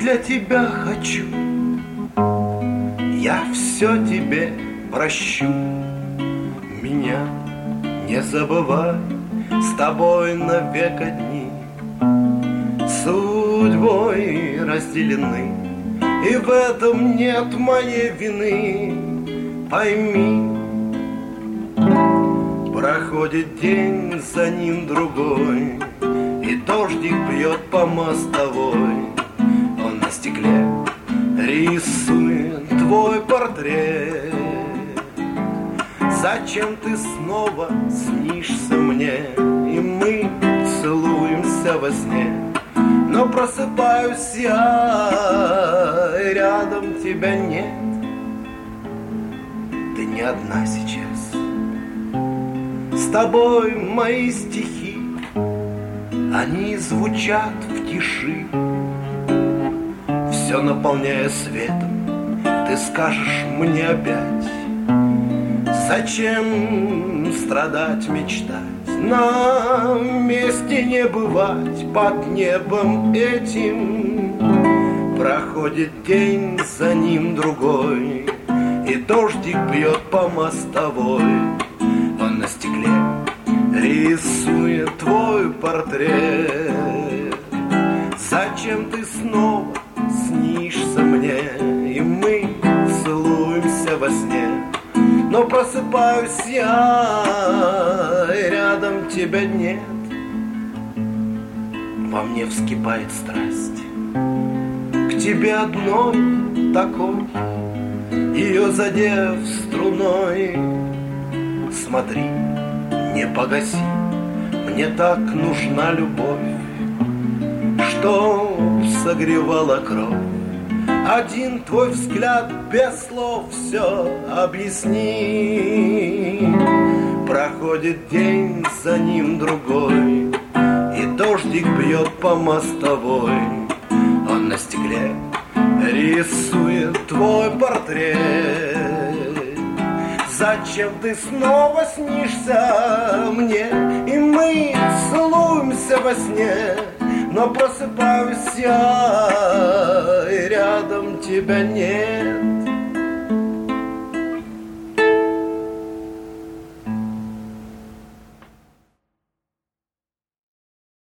для тебя хочу. Я все тебе прощу. Меня не забывай, с тобой навек одни, судьбой разделены, и в этом нет моей вины. Пойми, проходит день, за ним другой, и дождик бьет по мостовой. Он на стекле рисует твой портрет. Зачем ты снова снишься мне, и мы целуемся во сне? Но просыпаюсь я, и рядом тебя нет. Ты не одна сейчас. С тобой мои стихи, они звучат в тиши. Все наполняя светом, ты скажешь мне опять: зачем страдать, мечтать? Нам вместе не бывать под небом этим. Проходит день, за ним другой, и дождик бьет по мостовой. Он на стекле рисует твой портрет. Зачем ты снова снишься мне, и мы целуемся во сне? Но просыпаюсь я, и рядом тебя нет. Во мне вскипает страсть к тебе одной такой, ее задев струной. Смотри, не погаси, мне так нужна любовь, что согревала кровь. Один твой взгляд без слов все объясни. Проходит день, за ним другой, и дождик бьет по мостовой. Он на стекле рисует твой портрет. Зачем ты снова снишься мне, и мы целуемся во сне? Но просыпаюсь я, и рядом тебя нет.